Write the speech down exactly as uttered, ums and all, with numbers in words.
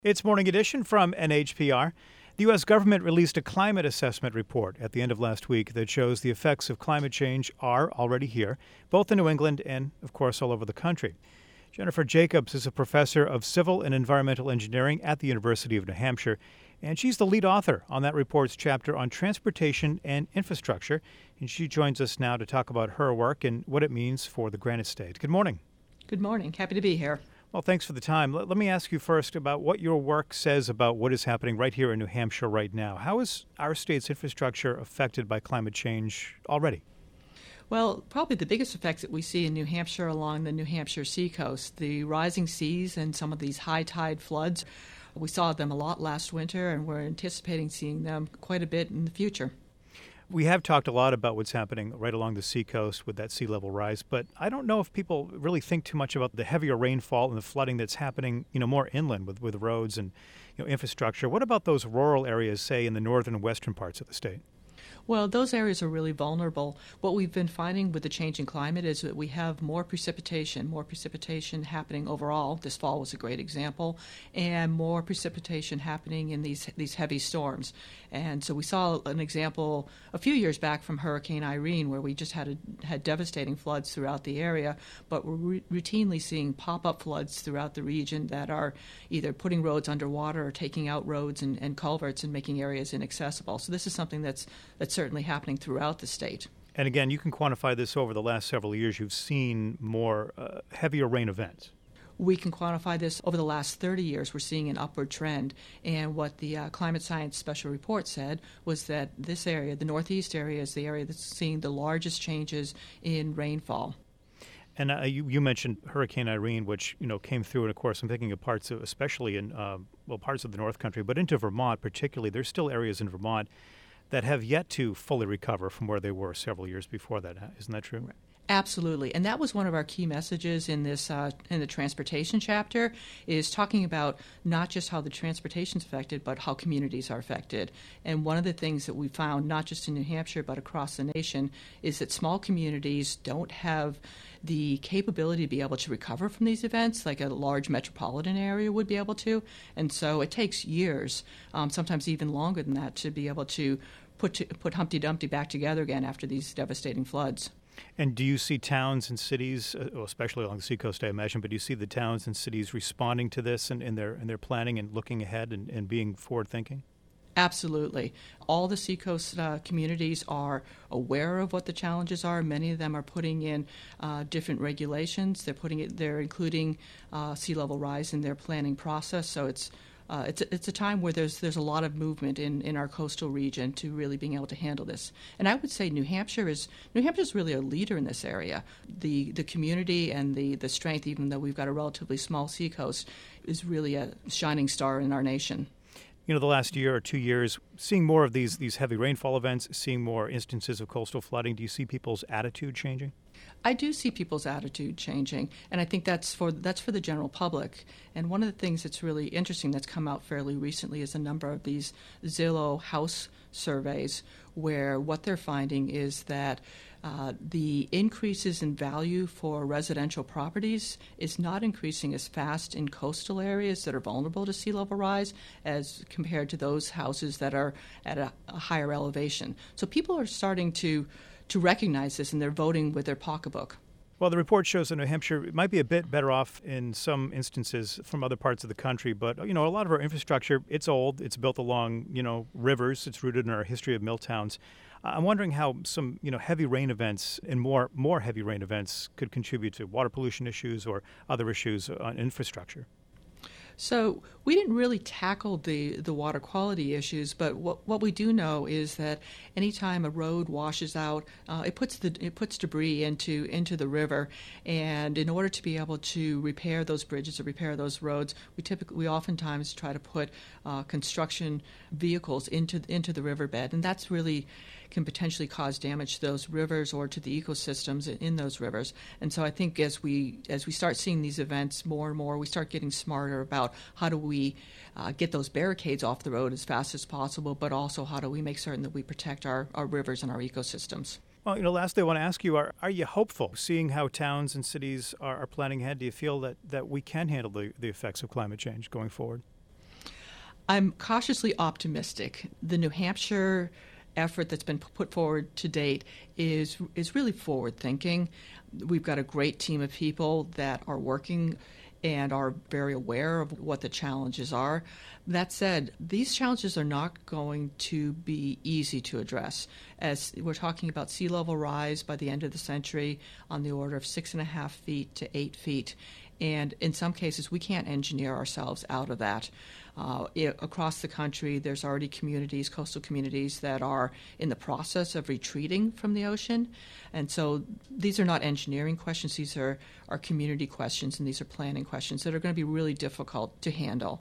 It's Morning Edition from N H P R. The U S government released a climate assessment report at the end of last week that shows the effects of climate change are already here, both in New England and, of course, all over the country. Jennifer Jacobs is a professor of civil and environmental engineering at the University of New Hampshire, and she's the lead author on that report's chapter on transportation and infrastructure. And she joins us now to talk about her work and what it means for the Granite State. Good morning. Good morning. Happy to be here. Well, thanks for the time. Let, let me ask you first about what your work says about what is happening right here in New Hampshire right now. How is our state's infrastructure affected by climate change already? Well, probably the biggest effects that we see in New Hampshire along the New Hampshire seacoast, the rising seas and some of these high tide floods. We saw them a lot last winter, and we're anticipating seeing them quite a bit in the future. We have talked a lot about what's happening right along the seacoast with that sea level rise, but I don't know if people really think too much about the heavier rainfall and the flooding that's happening, you know, more inland with, with roads and, you know, infrastructure. What about those rural areas, say, in the northern and western parts of the state? Well, those areas are really vulnerable. What we've been finding with the changing climate is that we have more precipitation, more precipitation happening overall. This fall was a great example, and more precipitation happening in these these heavy storms. And so we saw an example a few years back from Hurricane Irene, where we just had a, had devastating floods throughout the area, but we're r- routinely seeing pop-up floods throughout the region that are either putting roads underwater or taking out roads and, and culverts and making areas inaccessible. So this is something that's that's certainly happening throughout the state. And again, you can quantify this over the last several years. You've seen more uh, heavier rain events. We can quantify this over the last thirty years. We're seeing an upward trend. And what the uh, Climate Science Special Report said was that this area, the Northeast area, is the area that's seeing the largest changes in rainfall. And uh, you, you mentioned Hurricane Irene, which, you know, came through. And, of course, I'm thinking of parts of, especially in, uh, well, parts of the North Country, but into Vermont particularly. There's still areas in Vermont that have yet to fully recover from where they were several years before that. Isn't that true? Right. Absolutely, and that was one of our key messages in this uh, in the transportation chapter, is talking about not just how the transportation is affected, but how communities are affected. And one of the things that we found, not just in New Hampshire but across the nation, is that small communities don't have the capability to be able to recover from these events like a large metropolitan area would be able to. And so it takes years, um, sometimes even longer than that, to be able to put to, put Humpty Dumpty back together again after these devastating floods. And do you see towns and cities, uh, well, especially along the seacoast, I imagine, but do you see the towns and cities responding to this and in, in their in their planning and looking ahead and, and being forward-thinking? Absolutely. All the seacoast uh, communities are aware of what the challenges are. Many of them are putting in uh, different regulations. They're putting it. They're including uh, sea level rise in their planning process. So it's Uh, it's, a, it's a time where there's there's a lot of movement in, in our coastal region to really being able to handle this. And I would say New Hampshire is New Hampshire is really a leader in this area. The the community and the, the strength, even though we've got a relatively small seacoast, is really a shining star in our nation. You know, the last year or two years, seeing more of these these heavy rainfall events, seeing more instances of coastal flooding, do you see people's attitude changing? I do see people's attitude changing, and I think that's for that's for the general public. And one of the things that's really interesting that's come out fairly recently is a number of these Zillow house surveys, where what they're finding is that uh, the increases in value for residential properties is not increasing as fast in coastal areas that are vulnerable to sea level rise as compared to those houses that are at a, a higher elevation. So people are starting to to recognize this, and they're voting with their pocketbook. Well, the report shows that New Hampshire might be a bit better off in some instances from other parts of the country, but, you know, a lot of our infrastructure, it's old, it's built along, you know, rivers, it's rooted in our history of mill towns. I'm wondering how some, you know, heavy rain events and more more heavy rain events could contribute to water pollution issues or other issues on infrastructure. So we didn't really tackle the, the water quality issues, but what what we do know is that anytime a road washes out, uh, it puts the it puts debris into into the river, and in order to be able to repair those bridges or repair those roads, we typically we oftentimes try to put uh, construction vehicles into into the riverbed, and that's really can potentially cause damage to those rivers or to the ecosystems in those rivers. And so I think as we as we start seeing these events more and more, we start getting smarter about how do we uh, get those barricades off the road as fast as possible, but also how do we make certain that we protect our, our rivers and our ecosystems. Well, you know, lastly, I want to ask you, are, are you hopeful, seeing how towns and cities are, are planning ahead? Do you feel that, that we can handle the, the effects of climate change going forward? I'm cautiously optimistic. The New Hampshire effort that's been put forward to date is is really forward thinking. We've got a great team of people that are working and are very aware of what the challenges are. That said, these challenges are not going to be easy to address. As we're talking about sea level rise by the end of the century on the order of six and a half feet to eight feet. And in some cases, we can't engineer ourselves out of that. Uh, it, across the country, there's already communities, coastal communities, that are in the process of retreating from the ocean. And so these are not engineering questions. These are, are community questions, and these are planning questions that are going to be really difficult to handle.